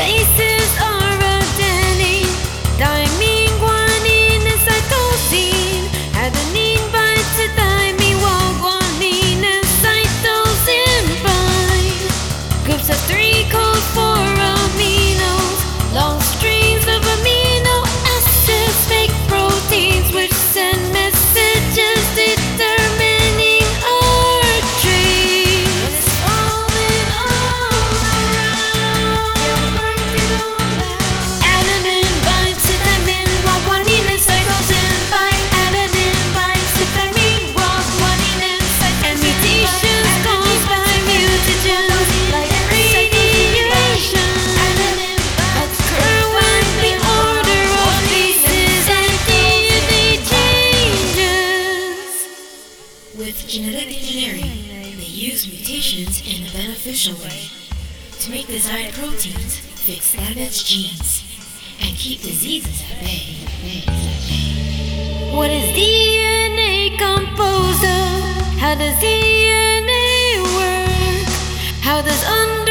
bases are adenine, thymine, guanine, and cytosine. Adenine binds to thymine, while guanine and cytosine bind. Groups of three code for aminos. Long strings of amino acids make proteins which send messages determining our genes. It's all in all around. Adenine binds to thymine, while guanine and cytosine bind. Adenine binds to thymine, while guanine and cytosine. And mutations caused by mutagens like radiation occur when the order of bases and DNA changes. With genetic engineering, they use mutations in a beneficial way to make desired proteins, fix damaged genes, and keep diseases at bay. What is DNA composed of? How does DNA work? How does